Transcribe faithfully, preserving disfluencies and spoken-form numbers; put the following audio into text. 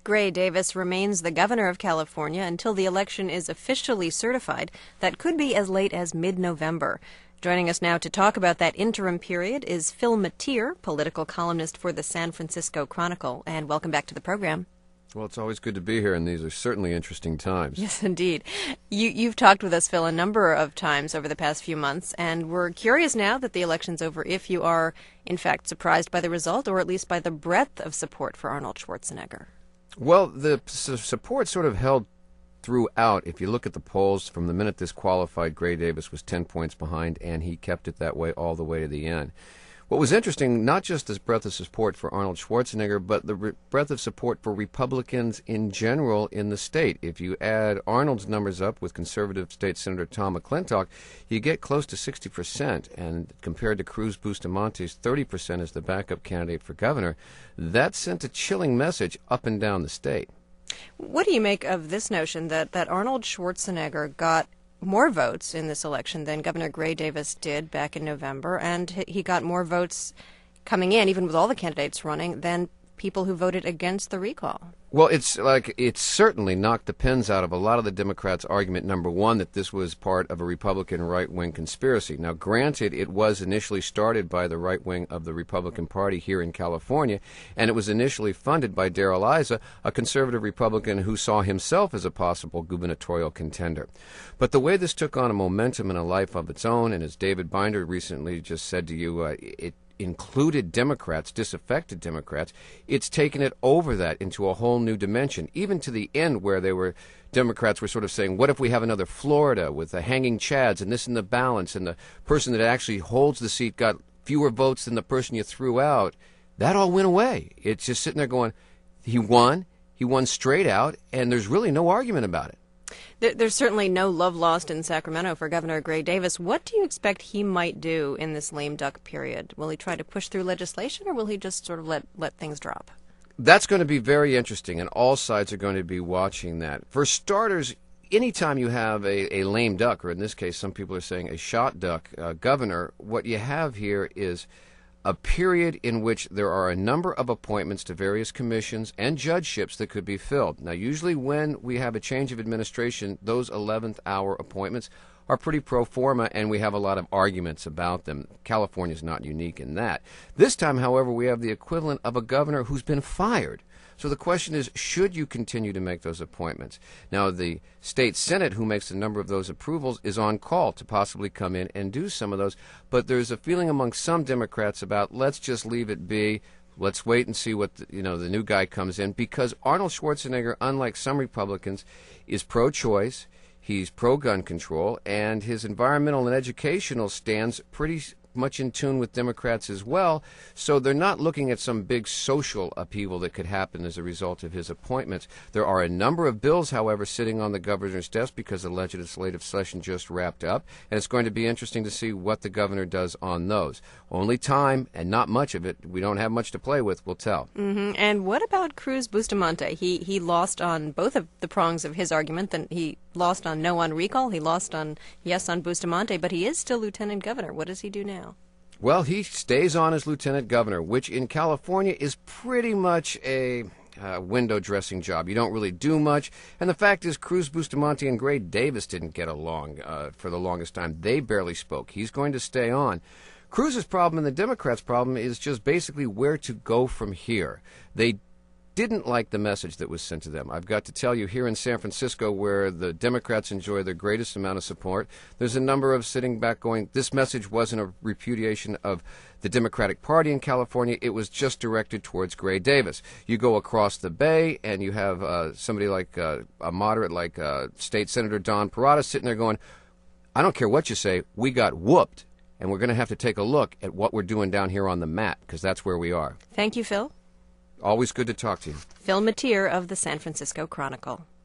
Gray Davis remains the governor of California until the election is officially certified. That could be as late as mid-November. Joining us now to talk about that interim period is Phil Matier, political columnist for the San Francisco Chronicle. And welcome back to the program. Well, it's always good to be here, and these are certainly interesting times. Yes, indeed. You, you've talked with us, Phil, a number of times over the past few months, and we're curious now that the election's over if you are, in fact, surprised by the result, or at least by the breadth of support for Arnold Schwarzenegger. Well, the su- support sort of held throughout. If you look at the polls, from the minute this qualified, Gray Davis was ten points behind, and he kept it that way all the way to the end. What was interesting, not just this breadth of support for Arnold Schwarzenegger, but the re- breadth of support for Republicans in general in the state. If you add Arnold's numbers up with conservative State Senator Tom McClintock, you get close to sixty percent. And compared to Cruz Bustamante's thirty percent as the backup candidate for governor, that sent a chilling message up and down the state. What do you make of this notion that, that Arnold Schwarzenegger got more votes in this election than Governor Gray Davis did back in November, and he got more votes coming in, even with all the candidates running, than people who voted against the recall? Well, it's like it's certainly knocked the pins out of a lot of the Democrats' argument, number one, that this was part of a Republican right-wing conspiracy. Now, granted, it was initially started by the right wing of the Republican Party here in California, and it was initially funded by Darrell Issa, a conservative Republican who saw himself as a possible gubernatorial contender. But the way this took on a momentum and a life of its own, and as David Binder recently just said to you, uh, it included Democrats, disaffected Democrats, it's taken it over that into a whole new dimension, even to the end where they were, Democrats were sort of saying, what if we have another Florida with the hanging chads and this in the balance, and the person that actually holds the seat got fewer votes than the person you threw out. That all went away. It's just sitting there going, he won, he won straight out, and there's really no argument about it. There's certainly no love lost in Sacramento for Governor Gray Davis. What do you expect he might do in this lame duck period? Will he try to push through legislation, or will he just sort of let, let things drop? That's going to be very interesting, and all sides are going to be watching that. For starters, anytime you have a, a lame duck, or in this case some people are saying a shot duck uh, governor, what you have here is a period in which there are a number of appointments to various commissions and judgeships that could be filled. Now, usually when we have a change of administration, those eleventh hour appointments are pretty pro forma, and we have a lot of arguments about them. California is not unique in that. This time, however, we have the equivalent of a governor who's been fired. So the question is, should you continue to make those appointments? Now, the state Senate, who makes a number of those approvals, is on call to possibly come in and do some of those. But there's a feeling among some Democrats about, let's just leave it be. Let's wait and see what the, you know the new guy comes in, because Arnold Schwarzenegger, unlike some Republicans, is pro-choice. He's pro-gun control, and his environmental and educational stands pretty much in tune with Democrats as well, so they're not looking at some big social upheaval that could happen as a result of his appointments. There are a number of bills, however, sitting on the governor's desk because the legislative session just wrapped up, and it's going to be interesting to see what the governor does on those. Only time, and not much of it, we don't have much to play with, will tell. Mm-hmm. And what about Cruz Bustamante? He, he lost on both of the prongs of his argument. Then he lost on no on recall, he lost on yes on Bustamante, but he is still lieutenant governor. What does he do now? Well, he stays on as lieutenant governor, which in California is pretty much a uh, window dressing job. You don't really do much. And the fact is, Cruz Bustamante and Gray Davis didn't get along uh, for the longest time. They barely spoke. He's going to stay on. Cruz's problem and the Democrats' problem is just basically where to go from here. They didn't like the message that was sent to them. I've got to tell you, here in San Francisco, where the Democrats enjoy their greatest amount of support, there's a number of sitting back going, this message wasn't a repudiation of the Democratic Party in California, it was just directed towards Gray Davis. You go across the bay, and you have uh, somebody like uh, a moderate like uh, State Senator Don Parada sitting there going, I don't care what you say, we got whooped, and we're going to have to take a look at what we're doing down here on the mat, because that's where we are. Thank you, Phil. Always good to talk to you. Phil Matier of the San Francisco Chronicle.